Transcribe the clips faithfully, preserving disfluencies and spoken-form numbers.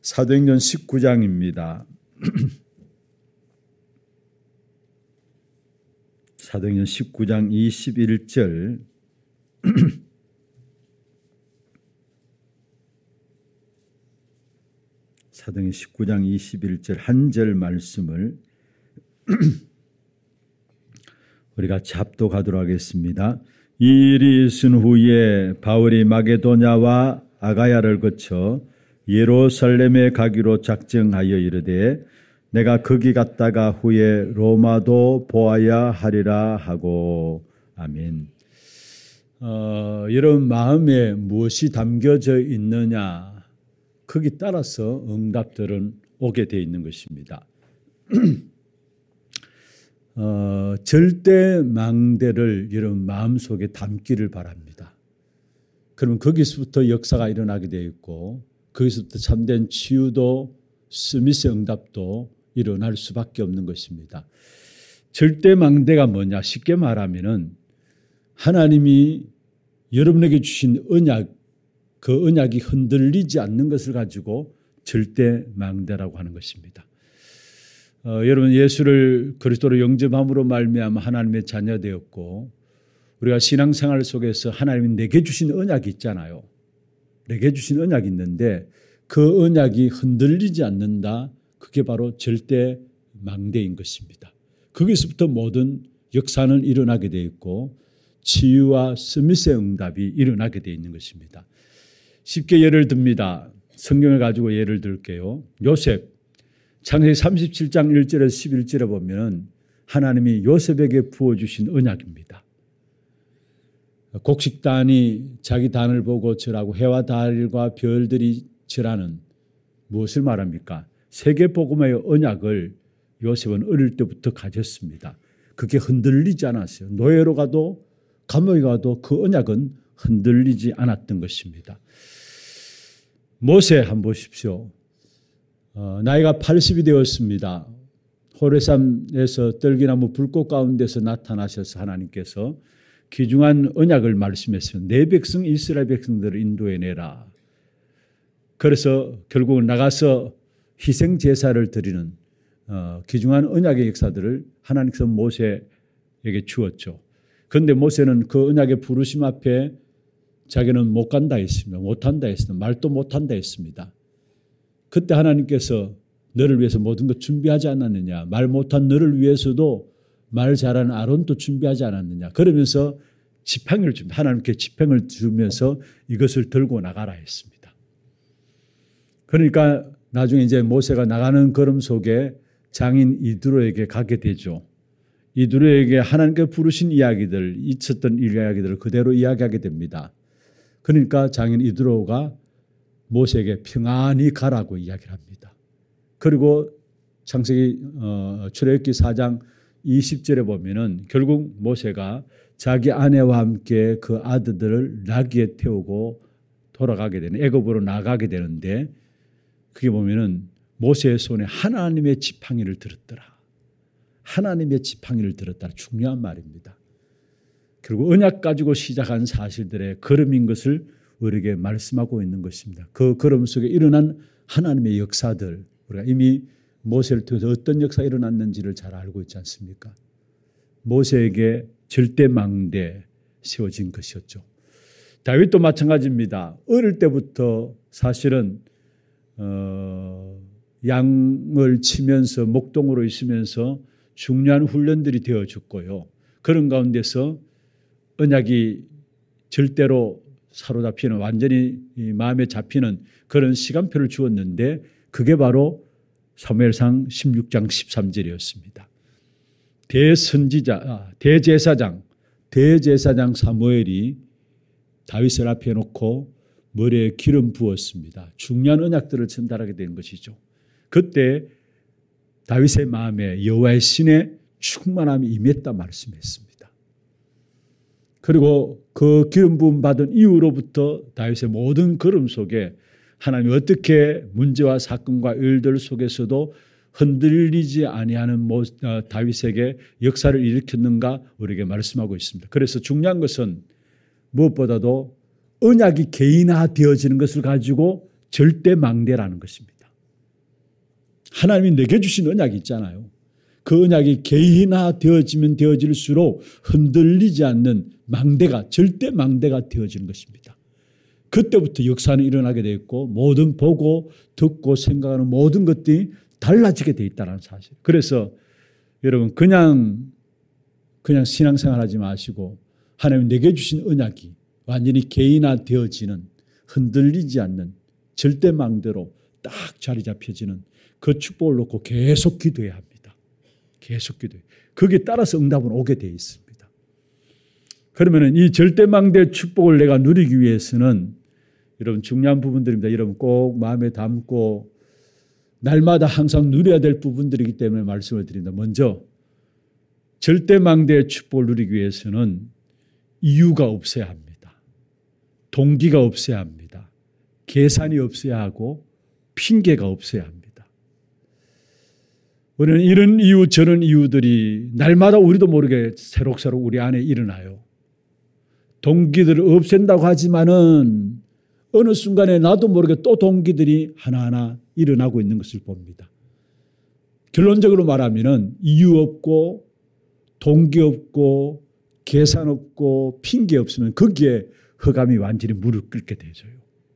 사도행전 십구 장입니다. 사도행전 십구 장 이십일 절 사도행전 십구 장 이십일 절 한 절 말씀을 우리가 잡독하도록 하겠습니다. 이 일이 있은 후에 바울이 마게도냐와 아가야를 거쳐 예루살렘에 가기로 작정하여 이르되 내가 거기 갔다가 후에 로마도 보아야 하리라 하고. 아멘. 어, 여러분 마음에 무엇이 담겨져 있느냐, 거기 따라서 응답들은 오게 되어 있는 것입니다. 어, 절대 망대를 여러분 마음속에 담기를 바랍니다. 그러면 거기서부터 역사가 일어나게 되어 있고 거기서부터 참된 치유도 스미스 응답도 일어날 수밖에 없는 것입니다. 절대 망대가 뭐냐? 쉽게 말하면은 하나님이 여러분에게 주신 언약, 그 언약이 흔들리지 않는 것을 가지고 절대 망대라고 하는 것입니다. 어, 여러분 예수를 그리스도로 영접함으로 말미암아 하나님의 자녀 되었고 우리가 신앙생활 속에서 하나님이 내게 주신 언약이 있잖아요. 내게 주신 언약이 있는데 그 언약이 흔들리지 않는다. 그게 바로 절대 망대인 것입니다. 거기서부터 모든 역사는 일어나게 되어 있고 치유와 스미스의 응답이 일어나게 되어 있는 것입니다. 쉽게 예를 듭니다. 성경을 가지고 예를 들게요. 요셉 창세기 삼십칠 장 일 절에서 십일 절에 보면 하나님이 요셉에게 부어주신 언약입니다. 곡식단이 자기 단을 보고 절하고 해와 달과 별들이 절하는, 무엇을 말합니까? 세계복음의 언약을 요셉은 어릴 때부터 가졌습니다. 그게 흔들리지 않았어요. 노예로 가도 감옥에 가도 그 언약은 흔들리지 않았던 것입니다. 모세 한번 보십시오. 어, 나이가 팔십이 되었습니다. 호레산에서 떨기나무 불꽃 가운데서 나타나셔서 하나님께서 귀중한 언약을 말씀했어요. 내 백성 이스라엘 백성들을 인도해내라. 그래서 결국은 나가서 희생 제사를 드리는 어, 귀중한 언약의 역사들을 하나님께서 모세에게 주었죠. 그런데 모세는 그 언약의 부르심 앞에 자기는 못 간다 했습니다. 못한다 했습니다. 말도 못한다 했습니다. 그때 하나님께서 너를 위해서 모든 것 준비하지 않았느냐. 말 못한 너를 위해서도 말 잘하는 아론도 준비하지 않았느냐. 그러면서 지팡이를 줍니다. 하나님께 지팡이를 주면서 이것을 들고 나가라 했습니다. 그러니까 나중에 이제 모세가 나가는 걸음 속에 장인 이드로에게 가게 되죠. 이드로에게 하나님께 부르신 이야기들, 있었던 이야기들을 그대로 이야기하게 됩니다. 그러니까 장인 이드로가 모세에게 평안히 가라고 이야기를 합니다. 그리고 창세기 어, 출애굽기 사 장 이십 절에 보면은 결국 모세가 자기 아내와 함께 그 아들들을 나귀에 태우고 돌아가게 되는, 애굽으로 나가게 되는데 그게 보면은 모세의 손에 하나님의 지팡이를 들었더라. 하나님의 지팡이를 들었다. 중요한 말입니다. 그리고 언약 가지고 시작한 사실들의 걸음인 것을 우리에게 말씀하고 있는 것입니다. 그 걸음 속에 일어난 하나님의 역사들, 우리가 이미 모세를 통해서 어떤 역사가 일어났는지를 잘 알고 있지 않습니까? 모세에게 절대 망대 세워진 것이었죠. 다윗도 마찬가지입니다. 어릴 때부터 사실은 어, 양을 치면서 목동으로 있으면서 중요한 훈련들이 되어졌고요. 그런 가운데서 언약이 절대로 사로잡히는, 완전히 마음에 잡히는 그런 시간표를 주었는데 그게 바로 사무엘상 십육 장 십삼 절이었습니다. 대선지자, 대제사장, 대제사장 사무엘이 다윗을 앞에 놓고 머리에 기름 부었습니다. 중요한 언약들을 전달하게 된 것이죠. 그때 다윗의 마음에 여호와의 신의 충만함이 임했다 말씀했습니다. 그리고 그 기름 부음 받은 이후로부터 다윗의 모든 걸음 속에 하나님이 어떻게 문제와 사건과 일들 속에서도 흔들리지 아니하는 다윗에게 역사를 일으켰는가 우리에게 말씀하고 있습니다. 그래서 중요한 것은 무엇보다도 언약이 개인화되어지는 것을 가지고 절대 망대라는 것입니다. 하나님이 내게 주신 언약이 있잖아요. 그 언약이 개인화되어지면 되어질수록 흔들리지 않는 망대가, 절대 망대가 되어지는 것입니다. 그때부터 역사는 일어나게 되어 있고 모든 보고 듣고 생각하는 모든 것들이 달라지게 되어 있다는 사실. 그래서 여러분 그냥 그냥 신앙생활 하지 마시고 하나님 내게 주신 언약이 완전히 개인화되어지는 흔들리지 않는 절대 망대로 딱 자리 잡혀지는 그 축복을 놓고 계속 기도해야 합니다. 계속 기도해. 거기에 따라서 응답은 오게 되어 있습니다. 그러면 이 절대망대 축복을 내가 누리기 위해서는 여러분 중요한 부분들입니다. 여러분 꼭 마음에 담고 날마다 항상 누려야 될 부분들이기 때문에 말씀을 드립니다. 먼저 절대망대의 축복을 누리기 위해서는 이유가 없어야 합니다. 동기가 없어야 합니다. 계산이 없어야 하고 핑계가 없어야 합니다. 우리는 이런 이유 저런 이유들이 날마다 우리도 모르게 새록새록 우리 안에 일어나요. 동기들을 없앤다고 하지만은 어느 순간에 나도 모르게 또 동기들이 하나하나 일어나고 있는 것을 봅니다. 결론적으로 말하면은 이유 없고 동기 없고 계산 없고 핑계 없으면 거기에 흑암이 완전히 물을 끓게 되죠.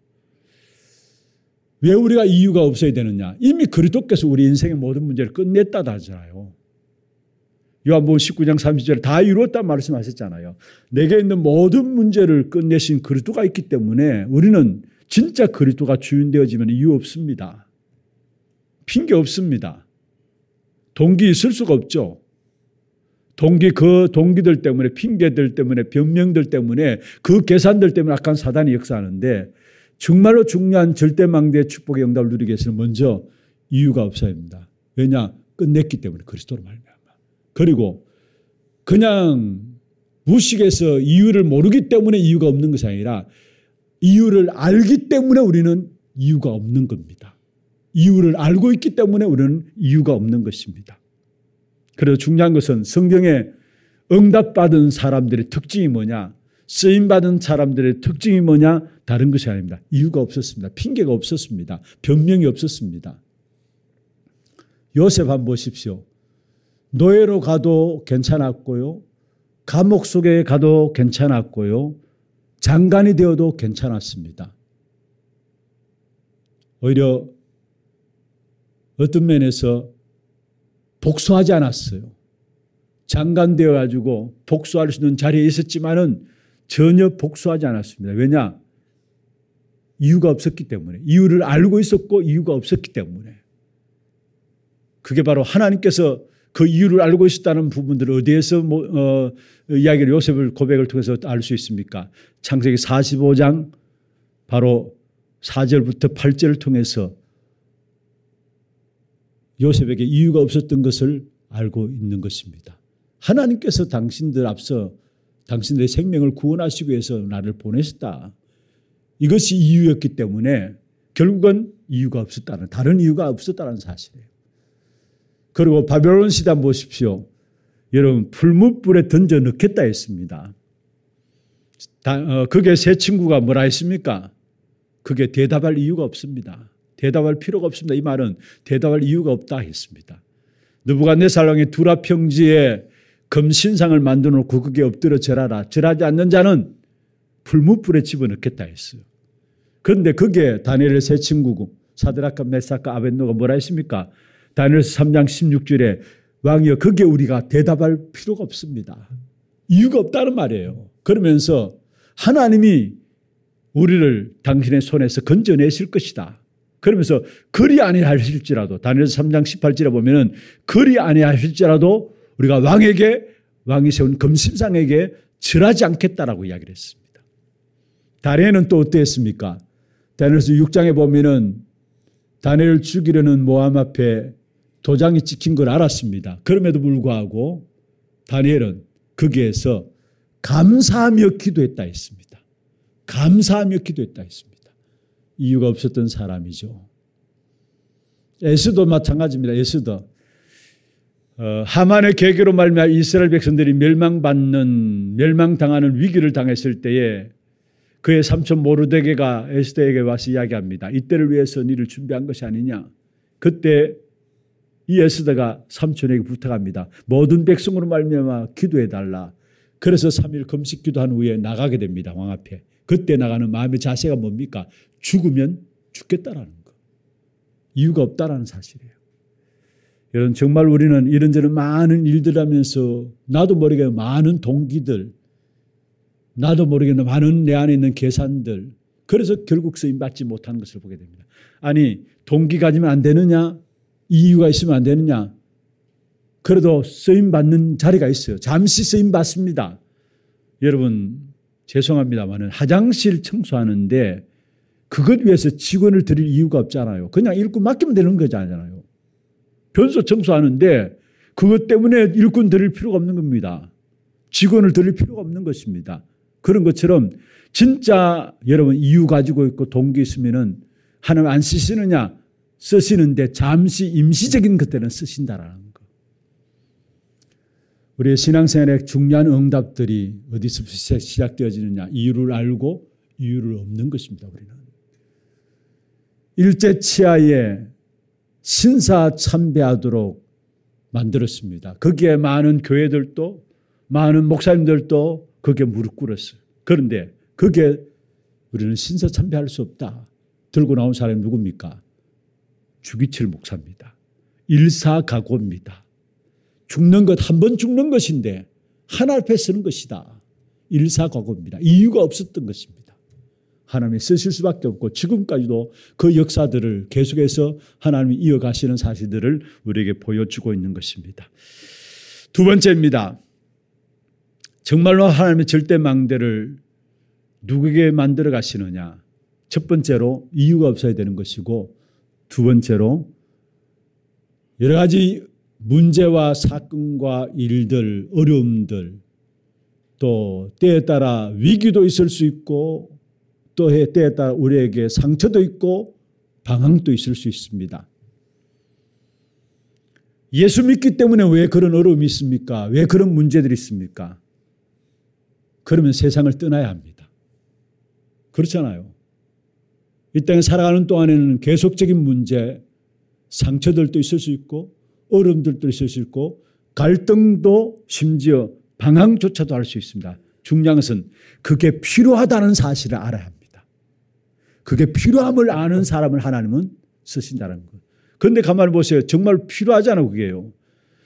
왜 우리가 이유가 없어야 되느냐? 이미 그리스도께서 우리 인생의 모든 문제를 끝냈다 하잖아요. 요한복음 십구 장 삼십 절에 다 이루었다 말씀하셨잖아요. 내게 있는 모든 문제를 끝내신 그리스도가 있기 때문에 우리는 진짜 그리스도가 주인 되어지면 이유 없습니다. 핑계 없습니다. 동기 있을 수가 없죠. 동기 그 동기들 때문에 핑계들 때문에 변명들 때문에 그 계산들 때문에 악한 사단이 역사하는데 정말로 중요한 절대망대의 축복의 응답을 누리기 위해서는 먼저 이유가 없어야 합니다. 왜냐? 끝냈기 때문에 그리스도로 말미암아. 그리고 그냥 무식해서 이유를 모르기 때문에 이유가 없는 것이 아니라 이유를 알기 때문에 우리는 이유가 없는 겁니다. 이유를 알고 있기 때문에 우리는 이유가 없는 것입니다. 그래서 중요한 것은 성경에 응답받은 사람들의 특징이 뭐냐? 쓰임받은 사람들의 특징이 뭐냐? 다른 것이 아닙니다. 이유가 없었습니다. 핑계가 없었습니다. 변명이 없었습니다. 요셉 한번 보십시오. 노예로 가도 괜찮았고요. 감옥 속에 가도 괜찮았고요. 장관이 되어도 괜찮았습니다. 오히려 어떤 면에서 복수하지 않았어요. 장관 되어가지고 복수할 수 있는 자리에 있었지만은 전혀 복수하지 않았습니다. 왜냐? 이유가 없었기 때문에. 이유를 알고 있었고 이유가 없었기 때문에. 그게 바로 하나님께서 그 이유를 알고 있었다는 부분들을 어디에서 뭐, 어, 이야기를 요셉을 고백을 통해서 알 수 있습니까? 창세기 사십오 장 바로 사 절부터 팔 절을 통해서 요셉에게 이유가 없었던 것을 알고 있는 것입니다. 하나님께서 당신들 앞서 당신들의 생명을 구원하시기 위해서 나를 보내셨다. 이것이 이유였기 때문에 결국은 이유가 없었다는, 다른 이유가 없었다는 사실이에요. 그리고 바벨론 시대 한번 보십시오. 여러분 풀무불에 던져 넣겠다 했습니다. 다, 어, 그게 세 친구가 뭐라 했습니까? 그게 대답할 이유가 없습니다. 대답할 필요가 없습니다. 이 말은 대답할 이유가 없다 했습니다. 느부갓네살 왕이 두라 평지에 금신상을 만들어 놓고 그게 엎드려 절하라. 절하지 않는 자는 풀무불에 집어넣겠다 했어요. 그런데 그게 다니엘의 세 친구고 사드락과 메삭과 아벳노가 뭐라 했습니까? 다니엘서 삼 장 십육 절에 왕이여 그게 우리가 대답할 필요가 없습니다. 이유가 없다는 말이에요. 그러면서 하나님이 우리를 당신의 손에서 건져내실 것이다. 그러면서 그리 아니하실지라도 다니엘서 삼 장 십팔 절에 보면은 그리 아니하실지라도 우리가 왕에게 왕이 세운 금신상에게 절하지 않겠다라고 이야기를 했습니다. 다니엘은 또 어땠습니까? 다니엘서 육 장에 보면은 다니엘을 죽이려는 모함 앞에 도장이 찍힌 걸 알았습니다. 그럼에도 불구하고 다니엘은 거기에서 감사하며 기도했다 했습니다. 감사하며 기도했다 했습니다. 이유가 없었던 사람이죠. 에스도 마찬가지입니다. 에스도 어, 하만의 계계로 말미암아 이스라엘 백성들이 멸망받는 멸망당하는 위기를 당했을 때에 그의 삼촌 모르드게가 에스더에게 와서 이야기합니다. 이때를 위해서 너를 준비한 것이 아니냐. 그때 이 에스더가 삼촌에게 부탁합니다. 모든 백성으로 말미암아 기도해달라. 그래서 삼 일 금식 기도한 후에 나가게 됩니다. 왕 앞에. 그때 나가는 마음의 자세가 뭡니까? 죽으면 죽겠다라는 거. 이유가 없다라는 사실이에요. 여러분 정말 우리는 이런저런 많은 일들 하면서 나도 모르게 많은 동기들, 나도 모르게 많은 내 안에 있는 계산들, 그래서 결국 쓰임 받지 못하는 것을 보게 됩니다. 아니 동기 가지면 안 되느냐? 이유가 있으면 안 되느냐? 그래도 쓰임 받는 자리가 있어요. 잠시 쓰임 받습니다. 여러분 죄송합니다만 화장실 청소하는데 그것 위해서 직원을 들일 이유가 없잖아요. 그냥 일꾼 맡기면 되는 거잖아요. 변소 청소하는데 그것 때문에 일꾼 들일 필요가 없는 겁니다. 직원을 들일 필요가 없는 것입니다. 그런 것처럼 진짜 여러분 이유 가지고 있고 동기 있으면은 하나님 안 쓰시느냐? 쓰시는데 잠시 임시적인 것들은 쓰신다라는 거. 우리의 신앙생활의 중요한 응답들이 어디서 시작되어지느냐? 이유를 알고 이유를 없는 것입니다. 우리는. 일제 치하에 신사참배하도록 만들었습니다. 거기에 많은 교회들도 많은 목사님들도 거기에 무릎 꿇었어요. 그런데 거기에 우리는 신사참배할 수 없다. 들고 나온 사람이 누굽니까? 주기철 목사입니다. 일사각오입니다. 죽는 것, 한 번 죽는 것인데 하나 앞에 서는 것이다. 일사각오입니다. 이유가 없었던 것입니다. 하나님이 쓰실 수밖에 없고 지금까지도 그 역사들을 계속해서 하나님이 이어가시는 사실들을 우리에게 보여주고 있는 것입니다. 두 번째입니다. 정말로 하나님의 절대망대를 누구에게 만들어 가시느냐. 첫 번째로 이유가 없어야 되는 것이고 두 번째로 여러 가지 문제와 사건과 일들, 어려움들 또 때에 따라 위기도 있을 수 있고 또 때에 따라 우리에게 상처도 있고 방황도 있을 수 있습니다. 예수 믿기 때문에 왜 그런 어려움이 있습니까? 왜 그런 문제들이 있습니까? 그러면 세상을 떠나야 합니다. 그렇잖아요. 이 땅에 살아가는 동안에는 계속적인 문제, 상처들도 있을 수 있고 어려움들도 있을 수 있고 갈등도 심지어 방황조차도 할 수 있습니다. 중요한 것은 그게 필요하다는 사실을 알아야 합니다. 그게 필요함을 아는 사람을 하나님은 쓰신다는 것. 그런데 가만히 보세요. 정말 필요하잖아요. 그게요.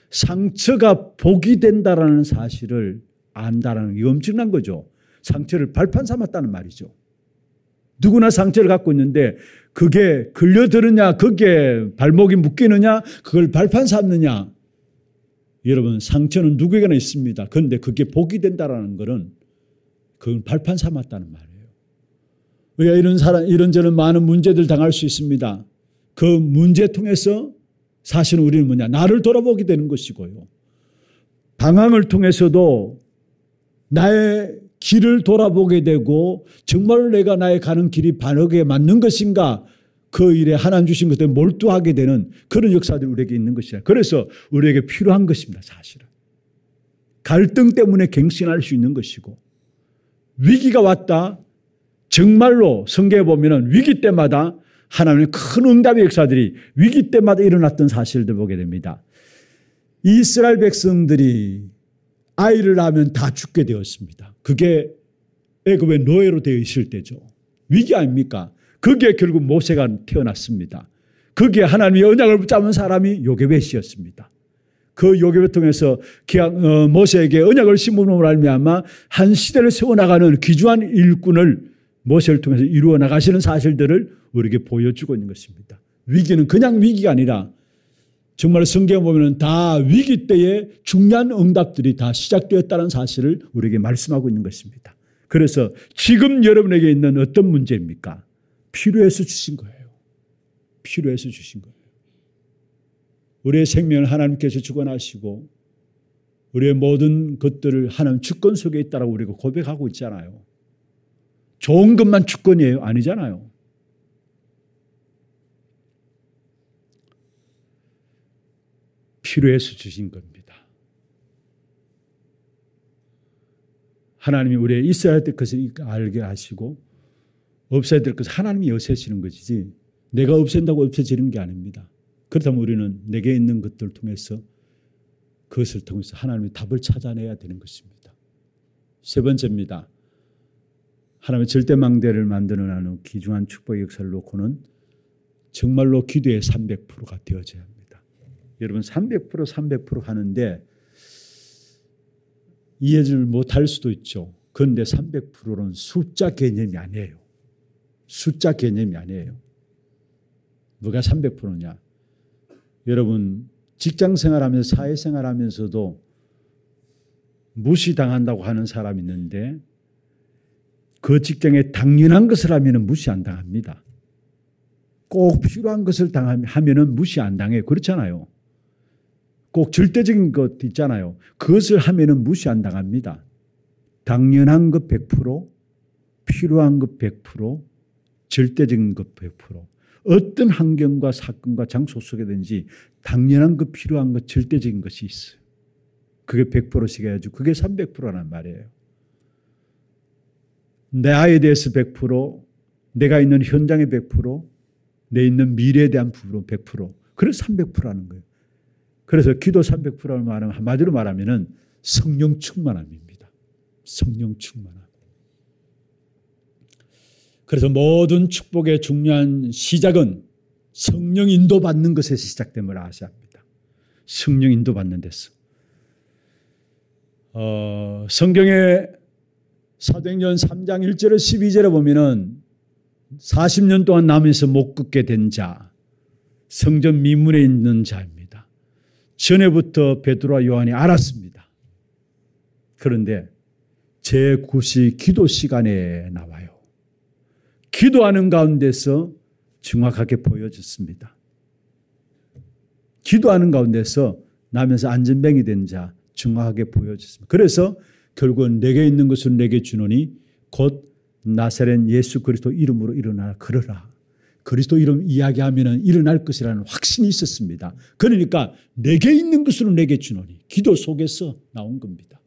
상처가 복이 된다라는 사실을 안다라는 게 엄청난 거죠. 상처를 발판 삼았다는 말이죠. 누구나 상처를 갖고 있는데 그게 걸려드느냐, 그게 발목이 묶이느냐, 그걸 발판 삼느냐. 여러분 상처는 누구에게나 있습니다. 그런데 그게 복이 된다라는 것은 그건 발판 삼았다는 말이에요. 우리가 이런 사람, 이런저런 많은 문제들 당할 수 있습니다. 그 문제 통해서 사실은 우리는 뭐냐? 나를 돌아보게 되는 것이고요. 방황을 통해서도 나의 길을 돌아보게 되고 정말로 내가 나의 가는 길이 바르게 맞는 것인가? 그 일에 하나님 주신 것에 몰두하게 되는 그런 역사들이 우리에게 있는 것이다. 그래서 우리에게 필요한 것입니다. 사실은. 갈등 때문에 갱신할 수 있는 것이고 위기가 왔다. 정말로 성경에 보면 위기 때마다 하나님의 큰 응답의 역사들이 위기 때마다 일어났던 사실들 보게 됩니다. 이스라엘 백성들이 아이를 낳으면 다 죽게 되었습니다. 그게 애굽의 노예로 되어 있을 때죠. 위기 아닙니까? 그게 결국 모세가 태어났습니다. 그게 하나님의 언약을 붙잡은 사람이 요게벳이었습니다. 그 요게벳을 통해서 모세에게 언약을 심음으로 말미암아 한 시대를 세워나가는 귀중한 일꾼을 모세를 통해서 이루어 나가시는 사실들을 우리에게 보여주고 있는 것입니다. 위기는 그냥 위기가 아니라 정말 성경에 보면 다 위기 때에 중요한 응답들이 다 시작되었다는 사실을 우리에게 말씀하고 있는 것입니다. 그래서 지금 여러분에게 있는 어떤 문제입니까? 필요해서 주신 거예요. 필요해서 주신 거예요. 우리의 생명을 하나님께서 주관하시고 우리의 모든 것들을 하나님 주권 속에 있다고 우리가 고백하고 있잖아요. 좋은 것만 주권이에요? 아니잖아요. 필요해서 주신 겁니다. 하나님이 우리의 있어야 될 것을 알게 하시고 없어야 될 것을 하나님이 없애시는 것이지 내가 없앤다고 없어지는 게 아닙니다. 그렇다면 우리는 내게 있는 것들을 통해서 그것을 통해서 하나님의 답을 찾아내야 되는 것입니다. 세 번째입니다. 하나님의 절대망대를 만드는 하는 귀중한 축복의 역사를 놓고는 정말로 기도의 삼백 퍼센트가 되어져야 합니다. 여러분 삼백 퍼센트 삼백 퍼센트 하는데 이해를 못할 수도 있죠. 그런데 삼백 퍼센트는 숫자 개념이 아니에요. 숫자 개념이 아니에요. 뭐가 삼백 퍼센트냐? 여러분 직장생활하면서 사회생활하면서도 무시당한다고 하는 사람이 있는데 그 직장에 당연한 것을 하면 무시 안 당합니다. 꼭 필요한 것을 하면 무시 안 당해요. 그렇잖아요. 꼭 절대적인 것 있잖아요. 그것을 하면 무시 안 당합니다. 당연한 것 백 퍼센트, 필요한 것 백 퍼센트, 절대적인 것 백 퍼센트. 어떤 환경과 사건과 장소 속에든지 당연한 것, 필요한 것, 절대적인 것이 있어요. 그게 백 퍼센트씩 해야죠. 그게 삼백 퍼센트라는 말이에요. 내 아이에 대해서 백 퍼센트, 내가 있는 현장의 백 퍼센트, 내 있는 미래에 대한 부분 백 퍼센트. 그래서 삼백 퍼센트라는 거예요. 그래서 기도 삼백 퍼센트를 말하면 한마디로 말하면 성령 충만함입니다. 성령 충만함. 그래서 모든 축복의 중요한 시작은 성령 인도받는 것에서 시작됨을 아셔야 합니다. 성령 인도받는 데서. 어, 성경의 사도행전 삼 장 일 절에 십이 절에 보면은 사십 년 동안 남에서 못 걷게 된 자, 성전 미문에 있는 자입니다. 전에부터 베드로와 요한이 알았습니다. 그런데 제구 시 기도 시간에 나와요. 기도하는 가운데서 정확하게 보여졌습니다. 기도하는 가운데서 나면서 안전병이 된 자 정확하게 보여졌습니다. 그래서 결국은 내게 있는 것을 내게 주노니 곧 나사렛 예수 그리스도 이름으로 일어나라 그러라. 그리스도 이름 이야기하면 일어날 것이라는 확신이 있었습니다. 그러니까 내게 있는 것으로 내게 주노니 기도 속에서 나온 겁니다.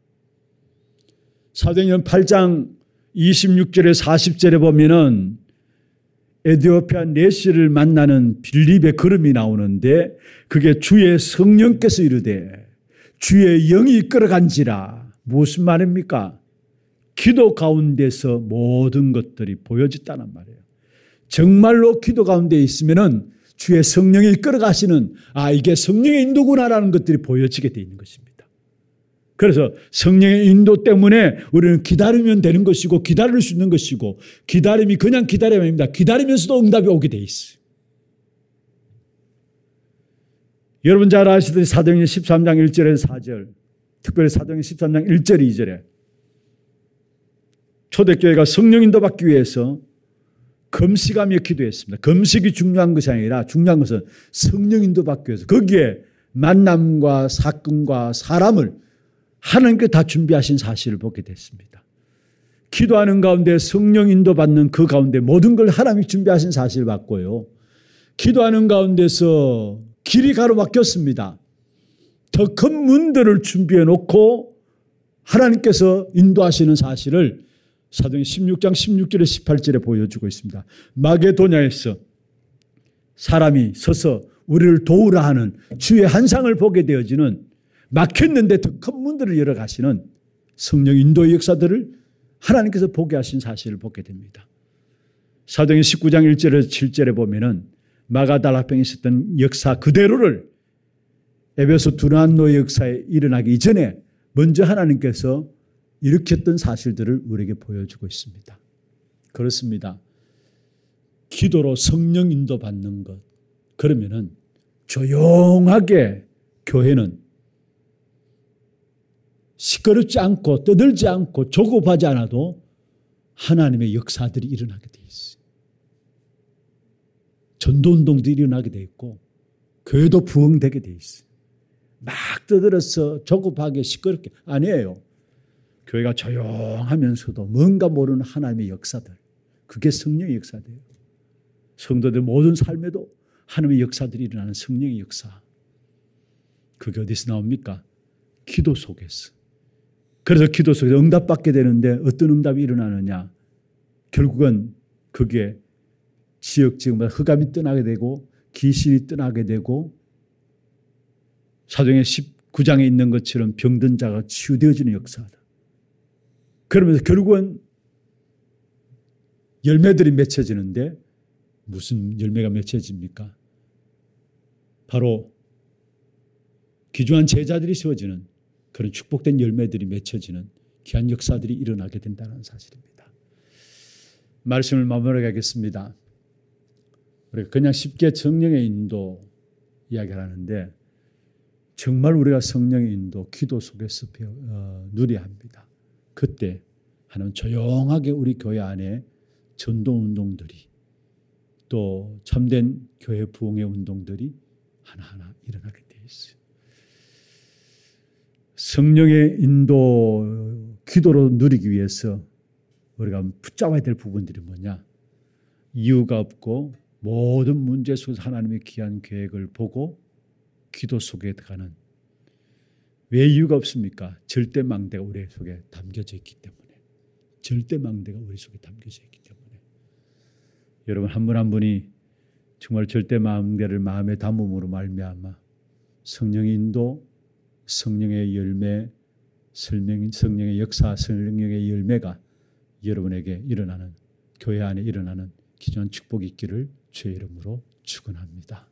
사도행전 팔 장 이십육 절에 사십 절에 보면은 에티오피아 내시를 만나는 빌립의 걸음이 나오는데 그게 주의 성령께서 이르되 주의 영이 이끌어간지라. 무슨 말입니까? 기도 가운데서 모든 것들이 보여졌다는 말이에요. 정말로 기도 가운데 있으면은 주의 성령이 이끌어가시는 아 이게 성령의 인도구나라는 것들이 보여지게 되어 있는 것입니다. 그래서 성령의 인도 때문에 우리는 기다리면 되는 것이고 기다릴 수 있는 것이고 기다림이 그냥 기다림이 아닙니다. 기다리면서도 응답이 오게 돼 있어요. 여러분 잘 아시듯이 사도행전 십삼 장 일 절에서 사 절 특별히 사도행전 십삼 장 일 절 이 절에 초대교회가 성령 인도받기 위해서 금식하며 기도했습니다. 금식이 중요한 것이 아니라 중요한 것은 성령 인도받기 위해서 거기에 만남과 사건과 사람을 하나님께 다 준비하신 사실을 보게 됐습니다. 기도하는 가운데 성령 인도받는 그 가운데 모든 걸 하나님이 준비하신 사실을 봤고요. 기도하는 가운데서 길이 가로막혔습니다. 더 큰 문들을 준비해 놓고 하나님께서 인도하시는 사실을 사도행전 십육 장 십육 절에 십팔 절에 보여주고 있습니다. 마게도냐에서 사람이 서서 우리를 도우라 하는 주의 한상을 보게 되어지는 막혔는데 더 큰 문들을 열어가시는 성령 인도의 역사들을 하나님께서 보게 하신 사실을 보게 됩니다. 사도행전 십구 장 일 절에서 칠 절에 보면은 마가다락방에 있었던 역사 그대로를 에베소 두란노의 역사에 일어나기 이전에 먼저 하나님께서 일으켰던 사실들을 우리에게 보여주고 있습니다. 그렇습니다. 기도로 성령 인도받는 것. 그러면은 조용하게 교회는 시끄럽지 않고 떠들지 않고 조급하지 않아도 하나님의 역사들이 일어나게 돼 있어요. 전도운동도 일어나게 돼 있고 교회도 부흥되게 돼 있어요. 막 떠들어서 조급하게 시끄럽게 아니에요. 교회가 조용하면서도 뭔가 모르는 하나님의 역사들. 그게 성령의 역사돼요. 성도들 모든 삶에도 하나님의 역사들이 일어나는 성령의 역사. 그게 어디서 나옵니까? 기도 속에서. 그래서 기도 속에서 응답받게 되는데 어떤 응답이 일어나느냐. 결국은 그게 지역 지역마다 흑암이 떠나게 되고 귀신이 떠나게 되고 사도행전 십구 장에 있는 것처럼 병든 자가 치유되어지는 역사다. 그러면서 결국은 열매들이 맺혀지는데 무슨 열매가 맺혀집니까? 바로 귀중한 제자들이 세워지는 그런 축복된 열매들이 맺혀지는 귀한 역사들이 일어나게 된다는 사실입니다. 말씀을 마무리하겠습니다. 우리가 그냥 쉽게 성령의 인도 이야기를 하는데 정말 우리가 성령의 인도 기도 속에서 배워, 어, 누려야 합니다. 그때 하나님 조용하게 우리 교회 안에 전도운동들이 또 참된 교회 부흥의 운동들이 하나하나 일어나게 되어 있어요. 성령의 인도 기도로 누리기 위해서 우리가 붙잡아야 될 부분들이 뭐냐? 이유가 없고 모든 문제 속에서 하나님의 귀한 계획을 보고 기도 속에 들어가는, 왜 이유가 없습니까? 절대망대가 우리 속에 담겨져 있기 때문에. 절대망대가 우리 속에 담겨져 있기 때문에. 여러분 한 분 한 분이 정말 절대망대를 마음에 담음으로 말미암아 성령의 인도, 성령의 열매, 성령의 역사, 성령의 열매가 여러분에게 일어나는, 교회 안에 일어나는 귀중한 축복이 있기를 주의 이름으로 축원합니다.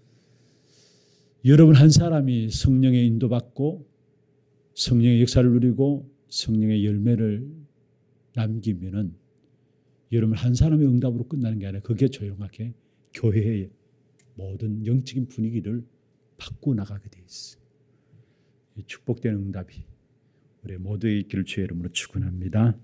여러분 한 사람이 성령의 인도받고 성령의 역사를 누리고 성령의 열매를 남기면은 여러분 한 사람의 응답으로 끝나는 게 아니라 그게 조용하게 교회의 모든 영적인 분위기를 바꾸어 나가게 돼 있어요. 축복된 응답이 우리 모두의 있기를 주의 이름으로 축원합니다.